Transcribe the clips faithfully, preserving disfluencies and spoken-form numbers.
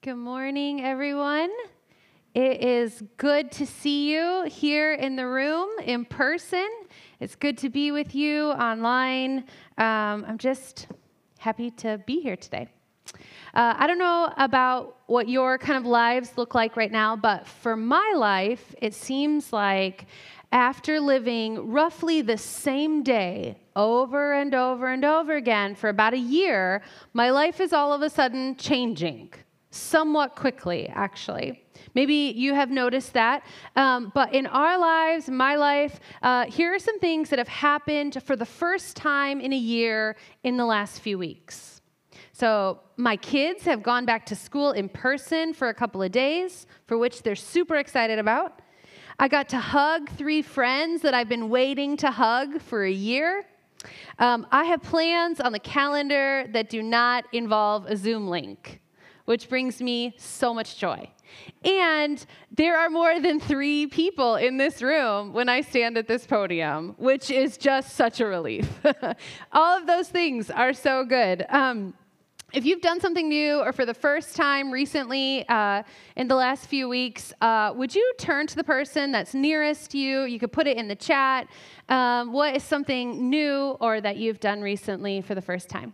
Good morning, everyone. It is good to see you here in the room in person. It's good to be with you online. Um, I'm just happy to be here today. Uh, I don't know about what your kind of lives look like right now, but for my life, it seems like after living roughly the same day over and over and over again for about a year, my life is all of a sudden changing. Somewhat quickly, actually. Maybe you have noticed that. Um, but in our lives, my life, uh, here are some things that have happened for the first time in a year in the last few weeks. So my kids have gone back to school in person for a couple of days, for which they're super excited about. I got to hug three friends that I've been waiting to hug for a year. Um, I have plans on the calendar that do not involve a Zoom link, which brings me so much joy. And there are more than three people in this room when I stand at this podium, which is just such a relief. All of those things are so good. Um, if you've done something new or for the first time recently uh, in the last few weeks, uh, would you turn to the person that's nearest you? You could put it in the chat. Um, what is something new or that you've done recently for the first time?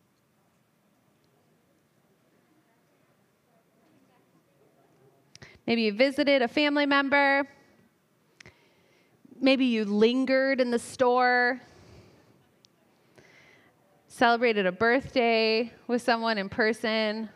Maybe you visited a family member. Maybe you lingered in the store. Celebrated a birthday with someone in person.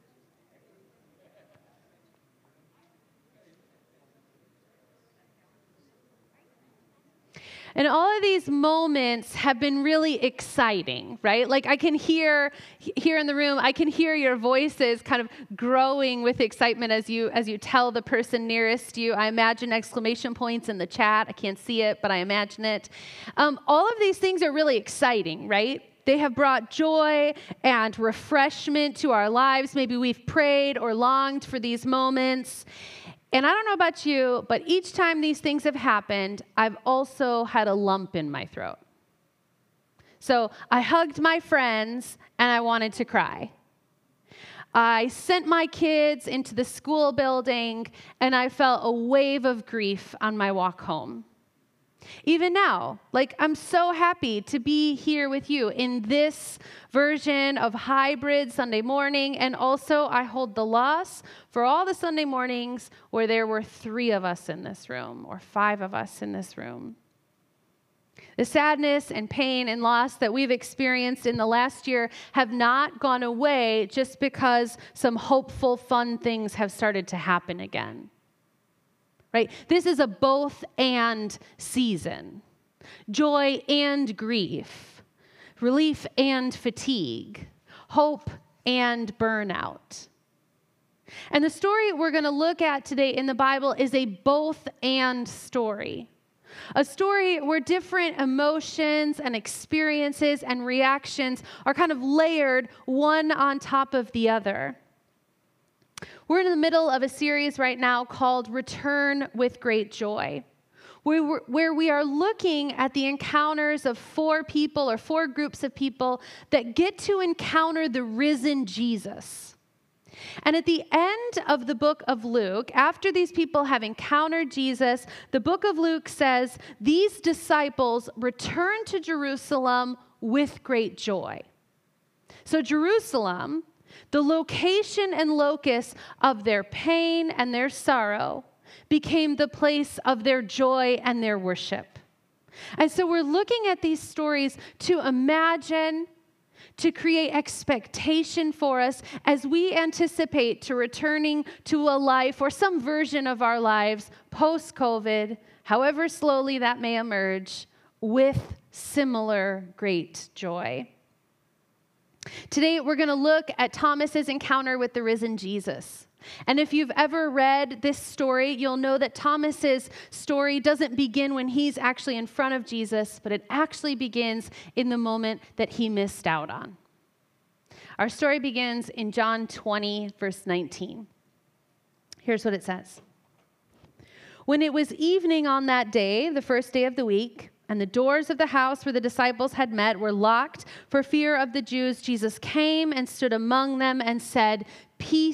And all of these moments have been really exciting, right? Like I can hear here in the room, I can hear your voices kind of growing with excitement as you as you tell the person nearest you. I imagine exclamation points in the chat. I can't see it, but I imagine it. Um, all of these things are really exciting, right? They have brought joy and refreshment to our lives. Maybe we've prayed or longed for these moments. And I don't know about you, but each time these things have happened, I've also had a lump in my throat. So I hugged my friends and I wanted to cry. I sent my kids into the school building and I felt a wave of grief on my walk home. Even now, like I'm so happy to be here with you in this version of hybrid Sunday morning. And also I hold the loss for all the Sunday mornings where there were three of us in this room or five of us in this room. The sadness and pain and loss that we've experienced in the last year have not gone away just because some hopeful, fun things have started to happen again. Right? This is a both and season. Joy and grief. Relief and fatigue. Hope and burnout. And the story we're going to look at today in the Bible is a both and story. A story where different emotions and experiences and reactions are kind of layered one on top of the other. We're in the middle of a series right now called Return with Great Joy, where we are looking at the encounters of four people or four groups of people that get to encounter the risen Jesus. And at the end of the book of Luke, after these people have encountered Jesus, the book of Luke says, these disciples returned to Jerusalem with great joy. So Jerusalem, the location and locus of their pain and their sorrow, became the place of their joy and their worship. And so we're looking at these stories to imagine, to create expectation for us as we anticipate to returning to a life or some version of our lives post-COVID, however slowly that may emerge, with similar great joy. Today, we're going to look at Thomas's encounter with the risen Jesus. And if you've ever read this story, you'll know that Thomas's story doesn't begin when he's actually in front of Jesus, but it actually begins in the moment that he missed out on. Our story begins in John twenty, verse nineteen. Here's what it says. When it was evening on that day, the first day of the week, and the doors of the house where the disciples had met were locked for fear of the Jews, Jesus came and stood among them and said, "Peace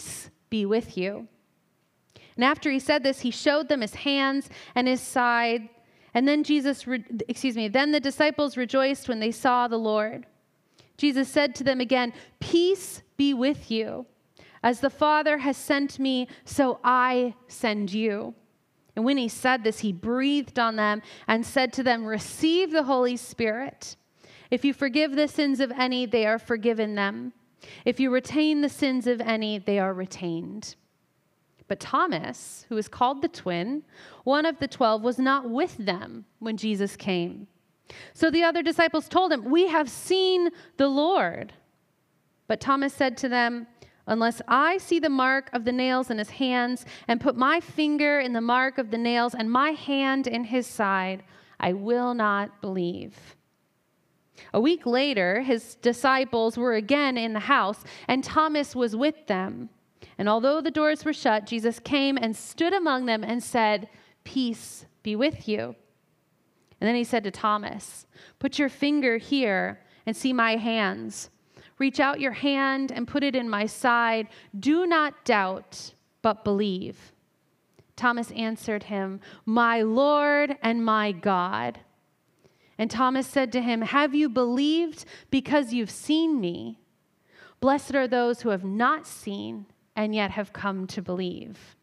be with you." And after he said this, he showed them his hands and his side. And then Jesus, re- excuse me, then the disciples rejoiced when they saw the Lord. Jesus said to them again, "Peace be with you. As the Father has sent me, so I send you." And when he said this, he breathed on them and said to them, "Receive the Holy Spirit. If you forgive the sins of any, they are forgiven them. If you retain the sins of any, they are retained." But Thomas, who is called the twin, one of the twelve, was not with them when Jesus came. So the other disciples told him, "We have seen the Lord." But Thomas said to them, "Unless I see the mark of the nails in his hands and put my finger in the mark of the nails and my hand in his side, I will not believe." A week later, his disciples were again in the house, and Thomas was with them. And although the doors were shut, Jesus came and stood among them and said, "Peace be with you." And then he said to Thomas, "Put your finger here and see my hands. Reach out your hand and put it in my side. Do not doubt, but believe." Thomas answered him, "My Lord and my God." And Thomas said to him, "Have you believed because you've seen me? Blessed are those who have not seen and yet have come to believe."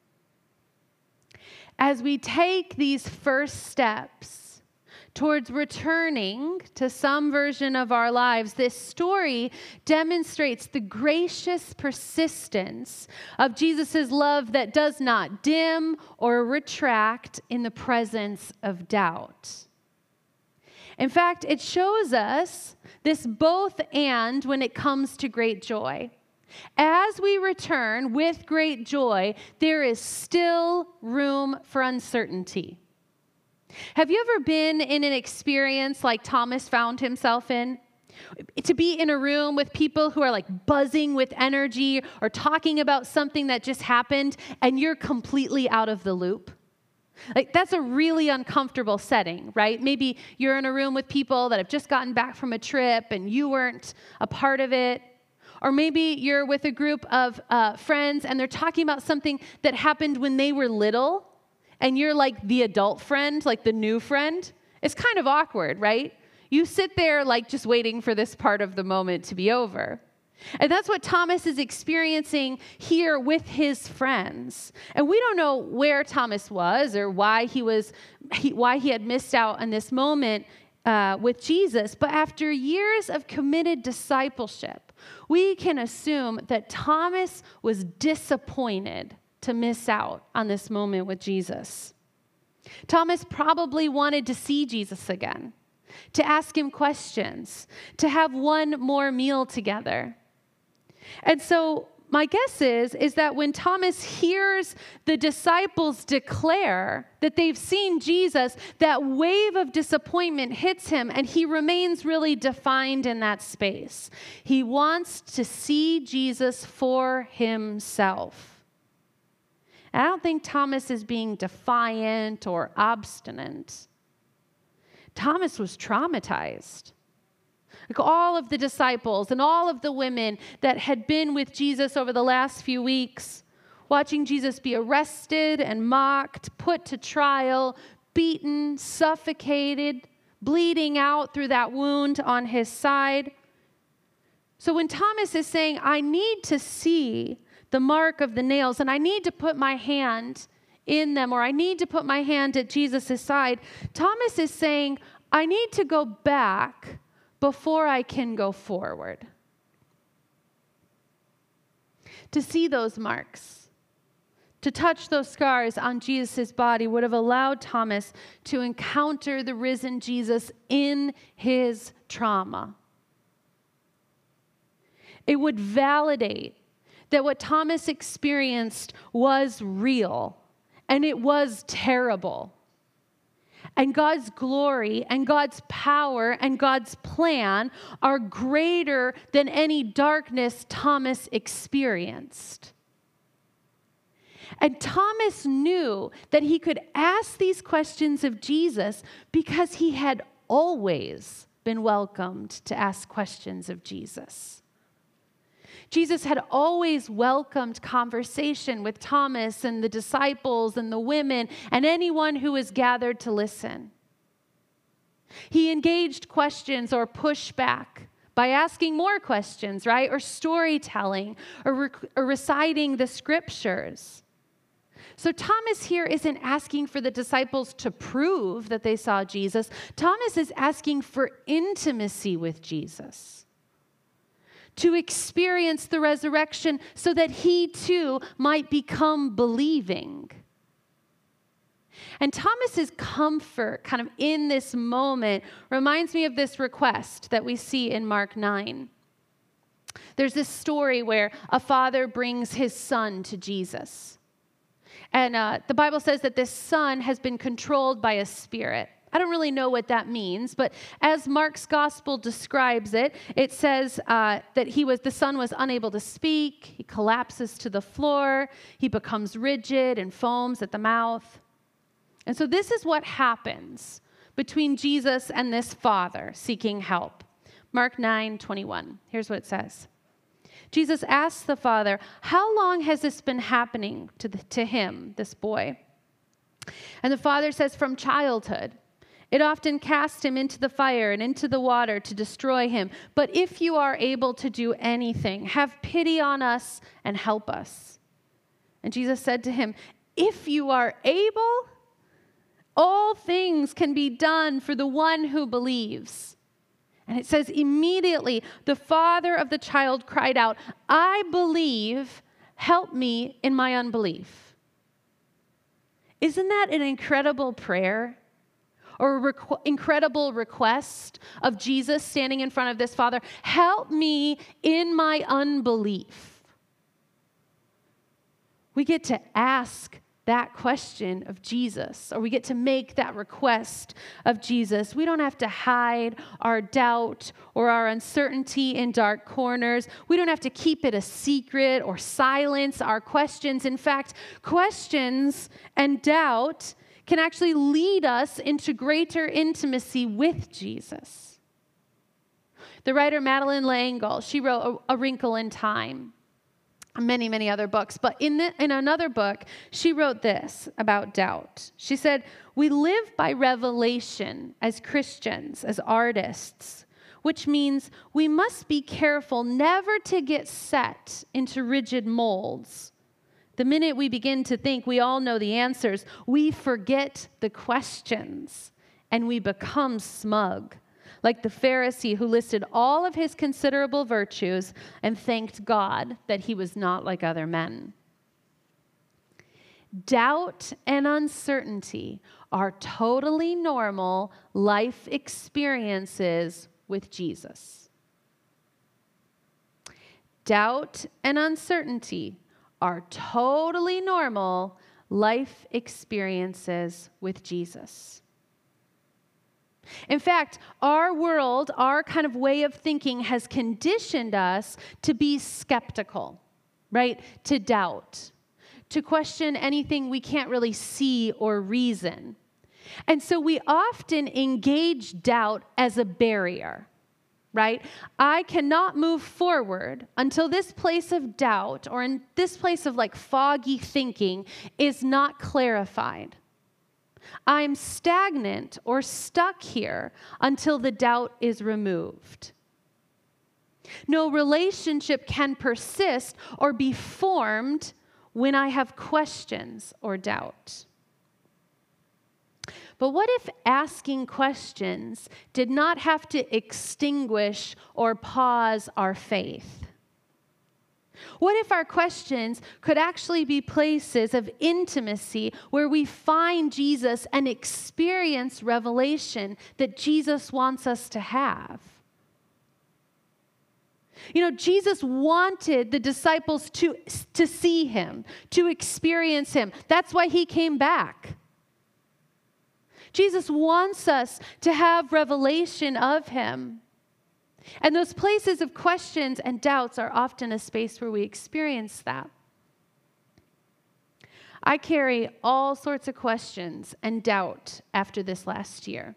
As we take these first steps towards returning to some version of our lives, this story demonstrates the gracious persistence of Jesus' love that does not dim or retract in the presence of doubt. In fact, it shows us this both and when it comes to great joy. As we return with great joy, there is still room for uncertainty. Have you ever been in an experience like Thomas found himself in? To be in a room with people who are like buzzing with energy or talking about something that just happened and you're completely out of the loop? Like, that's a really uncomfortable setting, right? Maybe you're in a room with people that have just gotten back from a trip and you weren't a part of it. Or maybe you're with a group of uh, friends and they're talking about something that happened when they were little and you're like the adult friend, like the new friend. It's kind of awkward, right? You sit there like just waiting for this part of the moment to be over. And that's what Thomas is experiencing here with his friends. And we don't know where Thomas was or why he was, he, why he had missed out on this moment uh, with Jesus. But after years of committed discipleship, we can assume that Thomas was disappointed to miss out on this moment with Jesus. Thomas probably wanted to see Jesus again, to ask him questions, to have one more meal together. And so my guess is, is that when Thomas hears the disciples declare that they've seen Jesus, that wave of disappointment hits him and he remains really defined in that space. He wants to see Jesus for himself. And I don't think Thomas is being defiant or obstinate. Thomas was traumatized. Like all of the disciples and all of the women that had been with Jesus over the last few weeks, watching Jesus be arrested and mocked, put to trial, beaten, suffocated, bleeding out through that wound on his side. So when Thomas is saying, I need to see the mark of the nails and I need to put my hand in them, or I need to put my hand at Jesus' side, Thomas is saying, I need to go back before I can go forward. To see those marks, to touch those scars on Jesus' body would have allowed Thomas to encounter the risen Jesus in his trauma. It would validate that what Thomas experienced was real and it was terrible. And God's glory and God's power and God's plan are greater than any darkness Thomas experienced. And Thomas knew that he could ask these questions of Jesus because he had always been welcomed to ask questions of Jesus. Jesus had always welcomed conversation with Thomas and the disciples and the women and anyone who was gathered to listen. He engaged questions or pushback by asking more questions, right? Or storytelling or, rec- or reciting the scriptures. So Thomas here isn't asking for the disciples to prove that they saw Jesus. Thomas is asking for intimacy with Jesus, to experience the resurrection so that he too might become believing. And Thomas's comfort kind of in this moment reminds me of this request that we see in Mark nine. There's this story where a father brings his son to Jesus. And uh, the Bible says that this son has been controlled by a spirit. I don't really know what that means, but as Mark's gospel describes it, it says uh, that he was the son was unable to speak. He collapses to the floor. He becomes rigid and foams at the mouth. And so this is what happens between Jesus and this father seeking help. Mark nine twenty-one. Here's what it says. Jesus asks the father, "How long has this been happening to, the, to him, this boy?" And the father says, "From childhood. It often cast him into the fire and into the water to destroy him. But if you are able to do anything, have pity on us and help us." And Jesus said to him, "If you are able, all things can be done for the one who believes." And it says, immediately the father of the child cried out, "I believe, help me in my unbelief." Isn't that an incredible prayer? Or a requ- incredible request of Jesus standing in front of this father? Help me in my unbelief. We get to ask that question of Jesus, or we get to make that request of Jesus. We don't have to hide our doubt or our uncertainty in dark corners. We don't have to keep it a secret or silence our questions. In fact, questions and doubt can actually lead us into greater intimacy with Jesus. The writer Madeleine L'Engle, she wrote A, A Wrinkle in Time, many, many other books. But in, the, in another book, she wrote this about doubt. She said, "We live by revelation as Christians, as artists, which means we must be careful never to get set into rigid molds. The minute we begin to think we all know the answers, we forget the questions and we become smug, like the Pharisee who listed all of his considerable virtues and thanked God that he was not like other men." Doubt and uncertainty are totally normal life experiences with Jesus. Doubt and uncertainty are totally normal life experiences with Jesus. In fact, our world, our kind of way of thinking has conditioned us to be skeptical, right? To doubt, to question anything we can't really see or reason. And so we often engage doubt as a barrier, right? I cannot move forward until this place of doubt or in this place of like foggy thinking is not clarified. I'm stagnant or stuck here until the doubt is removed. No relationship can persist or be formed when I have questions or doubt. But what if asking questions did not have to extinguish or pause our faith? What if our questions could actually be places of intimacy where we find Jesus and experience revelation that Jesus wants us to have? You know, Jesus wanted the disciples to, to see him, to experience him. That's why he came back. Jesus wants us to have revelation of him. And those places of questions and doubts are often a space where we experience that. I carry all sorts of questions and doubt after this last year.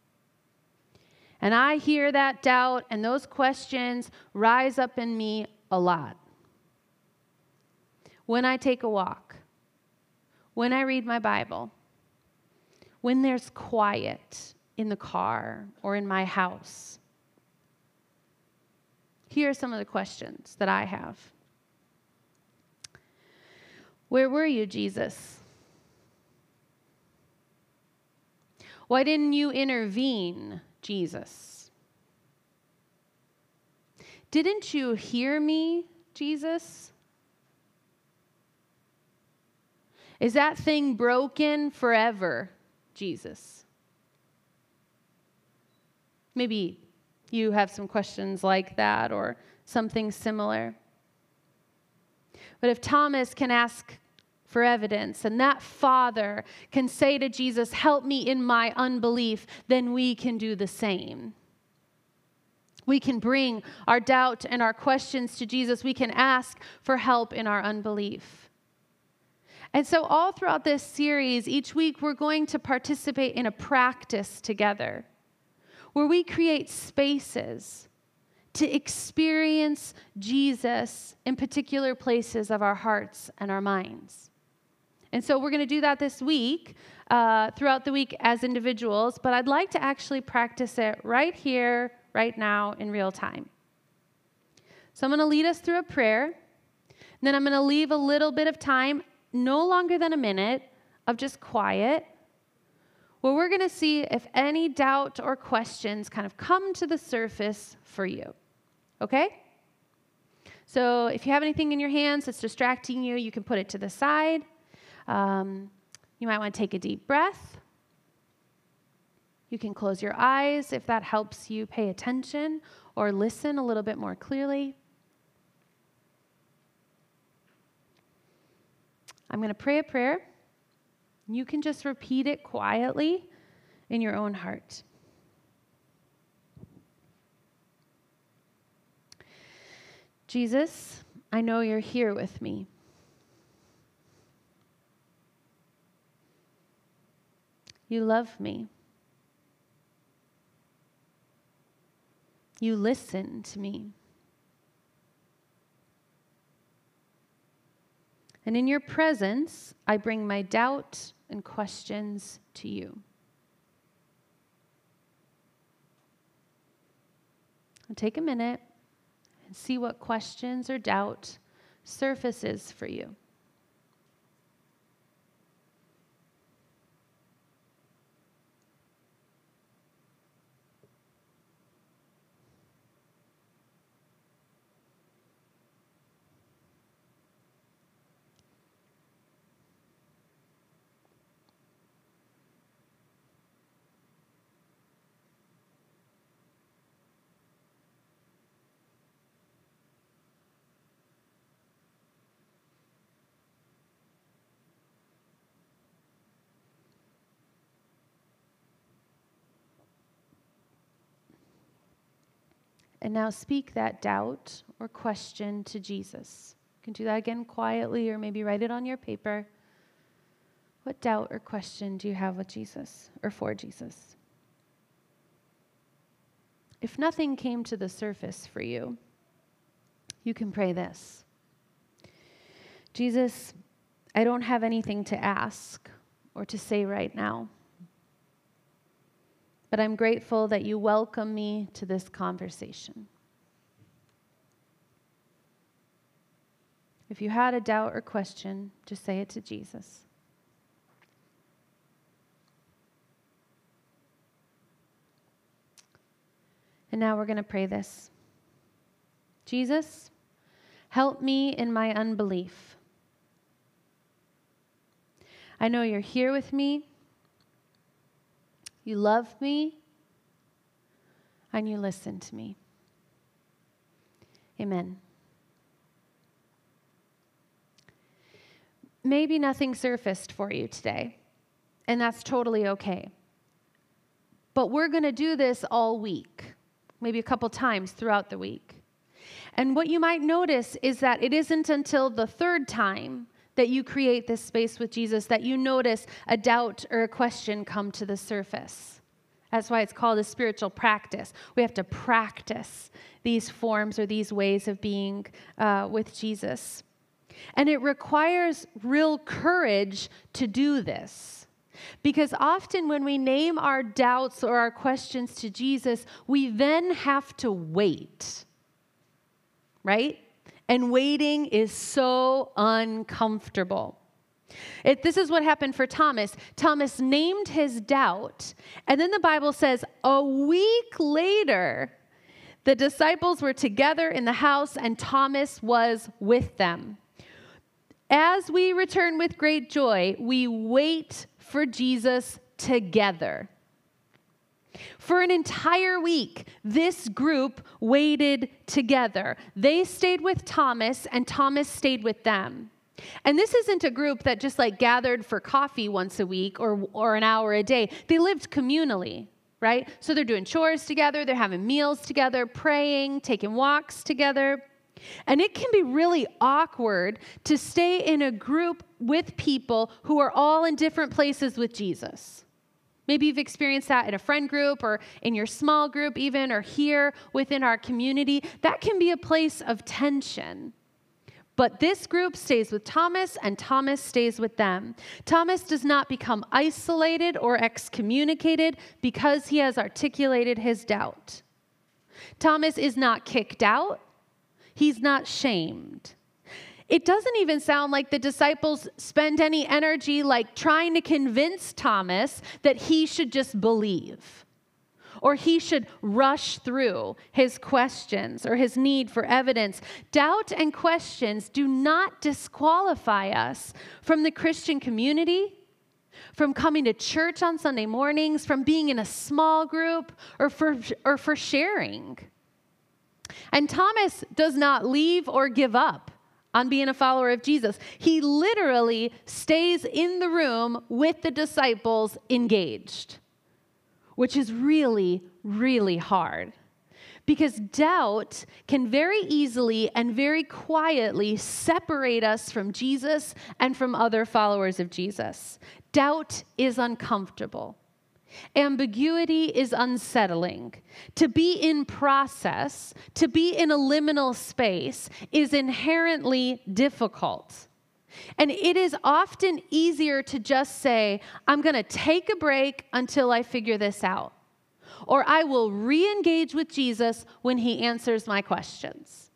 And I hear that doubt and those questions rise up in me a lot. When I take a walk, when I read my Bible, when there's quiet in the car or in my house. Here are some of the questions that I have. Where were you, Jesus? Why didn't you intervene, Jesus? Didn't you hear me, Jesus? Is that thing broken forever, Jesus? Maybe you have some questions like that or something similar. But if Thomas can ask for evidence and that father can say to Jesus, help me in my unbelief, then we can do the same. We can bring our doubt and our questions to Jesus. We can ask for help in our unbelief. And so all throughout this series, each week we're going to participate in a practice together where we create spaces to experience Jesus in particular places of our hearts and our minds. And so we're going to do that this week, uh, throughout the week as individuals, but I'd like to actually practice it right here, right now, in real time. So I'm going to lead us through a prayer, and then I'm going to leave a little bit of time, no longer than a minute, of just quiet, where we're going to see if any doubt or questions kind of come to the surface for you. Okay? So if you have anything in your hands that's distracting you, you can put it to the side. Um, you might want to take a deep breath. You can close your eyes if that helps you pay attention or listen a little bit more clearly. I'm going to pray a prayer. You can just repeat it quietly in your own heart. Jesus, I know you're here with me. You love me. You listen to me. And in your presence, I bring my doubt and questions to you. And take a minute and see what questions or doubt surfaces for you. And now speak that doubt or question to Jesus. You can do that again quietly or maybe write it on your paper. What doubt or question do you have with Jesus or for Jesus? If nothing came to the surface for you, you can pray this. Jesus, I don't have anything to ask or to say right now. But I'm grateful that you welcome me to this conversation. If you had a doubt or question, just say it to Jesus. And now we're going to pray this. Jesus, help me in my unbelief. I know you're here with me. You love me, and you listen to me. Amen. Maybe nothing surfaced for you today, and that's totally okay. But we're going to do this all week, maybe a couple times throughout the week. And what you might notice is that it isn't until the third time that you create this space with Jesus that you notice a doubt or a question come to the surface That's why it's called a spiritual practice. We have to practice these forms or these ways of being uh, with Jesus. And it requires real courage to do this. Because often when we name our doubts or our questions to Jesus, we then have to wait. Right? And waiting is so uncomfortable. It, this is what happened for Thomas. Thomas named his doubt, and then the Bible says a week later, the disciples were together in the house, and Thomas was with them. As we return with great joy, we wait for Jesus together. For an entire week, this group waited together. They stayed with Thomas, and Thomas stayed with them. And this isn't a group that just like gathered for coffee once a week or, or an hour a day. They lived communally, right? So they're doing chores together, they're having meals together, praying, taking walks together. And it can be really awkward to stay in a group with people who are all in different places with Jesus. Maybe you've experienced that in a friend group or in your small group even, or here within our community. That can be a place of tension. But this group stays with Thomas, and Thomas stays with them. Thomas does not become isolated or excommunicated because he has articulated his doubt. Thomas is not kicked out. He's not shamed. It doesn't even sound like the disciples spend any energy like trying to convince Thomas that he should just believe, or he should rush through his questions or his need for evidence. Doubt and questions do not disqualify us from the Christian community, from coming to church on Sunday mornings, from being in a small group, or for, or for sharing. And Thomas does not leave or give up on being a follower of Jesus. He literally stays in the room with the disciples engaged, which is really, really hard. Because doubt can very easily and very quietly separate us from Jesus and from other followers of Jesus. Doubt is uncomfortable. Ambiguity is unsettling. To be in process, to be in a liminal space is inherently difficult. And it is often easier to just say, I'm going to take a break until I figure this out. Or I will re-engage with Jesus when he answers my questions.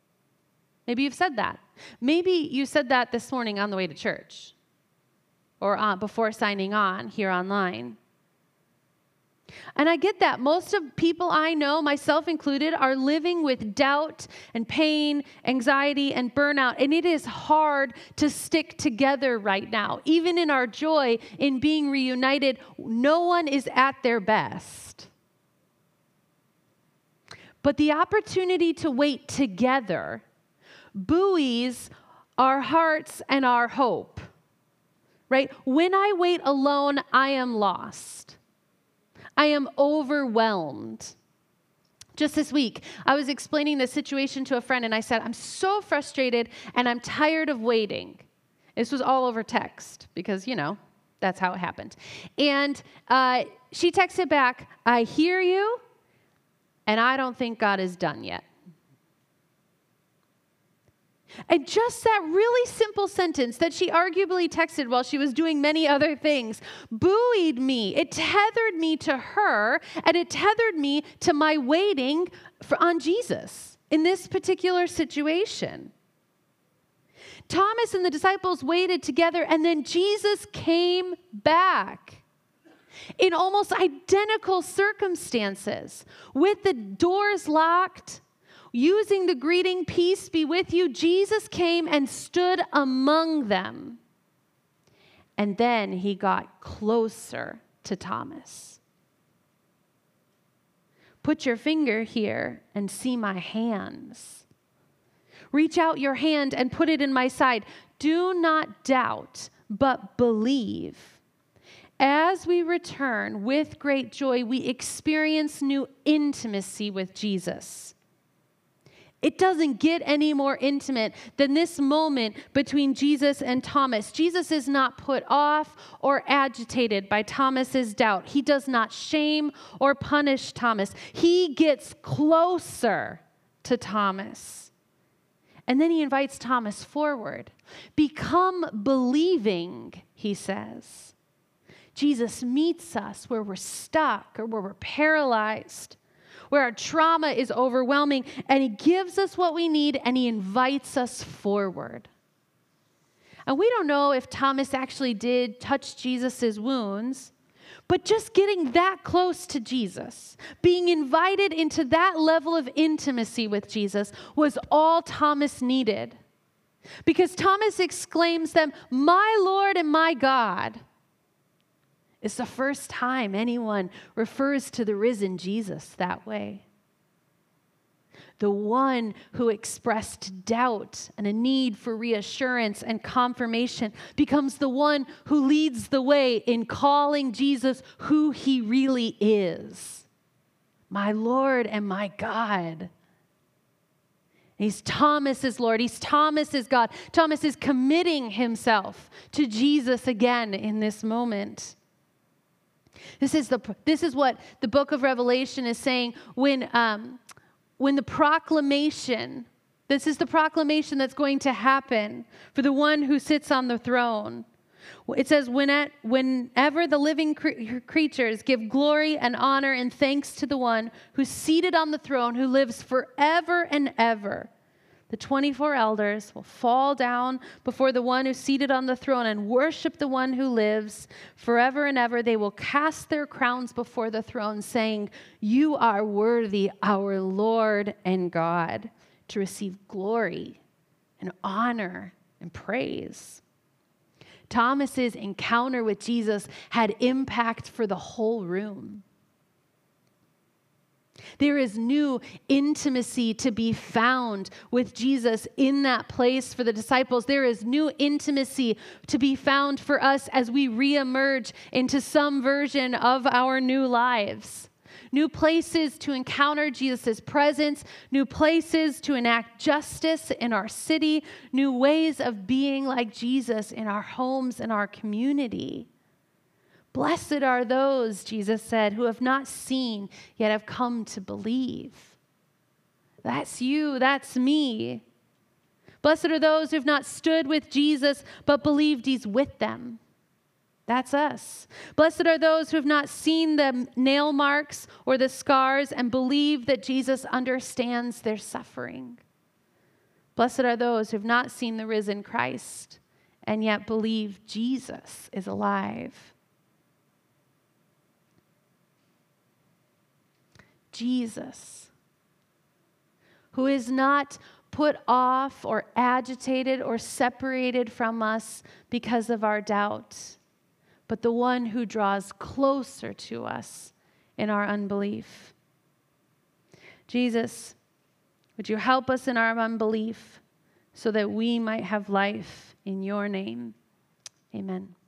Maybe you've said that. Maybe you said that this morning on the way to church, or uh, before signing on here online. And I get that. Most of people I know, myself included, are living with doubt and pain, anxiety, and burnout. And it is hard to stick together right now. Even in our joy in being reunited, no one is at their best. But the opportunity to wait together buoys our hearts and our hope, right? When I wait alone, I am lost. I am overwhelmed. Just this week, I was explaining the situation to a friend, and I said, I'm so frustrated, and I'm tired of waiting. This was all over text, because, you know, that's how it happened. And uh, she texted back, I hear you, and I don't think God is done yet. And just that really simple sentence that she arguably texted while she was doing many other things buoyed me. It tethered me to her, and it tethered me to my waiting for, on Jesus in this particular situation. Thomas and the disciples waited together, and then Jesus came back in almost identical circumstances, with the doors locked. Using the greeting, peace be with you, Jesus came and stood among them. And then he got closer to Thomas. Put your finger here and see my hands. Reach out your hand and put it in my side. Do not doubt, but believe. As we return with great joy, we experience new intimacy with Jesus. It doesn't get any more intimate than this moment between Jesus and Thomas. Jesus is not put off or agitated by Thomas's doubt. He does not shame or punish Thomas. He gets closer to Thomas. And then he invites Thomas forward. Become believing, he says. Jesus meets us where we're stuck or where we're paralyzed, where our trauma is overwhelming, and he gives us what we need, and he invites us forward. And we don't know if Thomas actually did touch Jesus' wounds, but just getting that close to Jesus, being invited into that level of intimacy with Jesus was all Thomas needed. Because Thomas exclaims them, "My Lord and my God." It's the first time anyone refers to the risen Jesus that way. The one who expressed doubt and a need for reassurance and confirmation becomes the one who leads the way in calling Jesus who he really is. My Lord and my God. He's Thomas's Lord. He's Thomas's God. Thomas is committing himself to Jesus again in this moment. This is, the, this is what the book of Revelation is saying when, um, when the proclamation, this is the proclamation that's going to happen for the one who sits on the throne. It says, when at, whenever the living cre- creatures give glory and honor and thanks to the one who's seated on the throne, who lives forever and ever, the twenty-four elders will fall down before the one who's seated on the throne and worship the one who lives forever and ever. They will cast their crowns before the throne, saying, "You are worthy, our Lord and God, to receive glory and honor and praise." Thomas's encounter with Jesus had impact for the whole room. There is new intimacy to be found with Jesus in that place for the disciples. There is new intimacy to be found for us as we reemerge into some version of our new lives. New places to encounter Jesus' presence, new places to enact justice in our city, new ways of being like Jesus in our homes and our community. Blessed are those, Jesus said, who have not seen, yet have come to believe. That's you, that's me. Blessed are those who have not stood with Jesus, but believed he's with them. That's us. Blessed are those who have not seen the nail marks or the scars and believe that Jesus understands their suffering. Blessed are those who have not seen the risen Christ and yet believe Jesus is alive. Jesus, who is not put off or agitated or separated from us because of our doubt, but the one who draws closer to us in our unbelief. Jesus, would you help us in our unbelief so that we might have life in your name? Amen.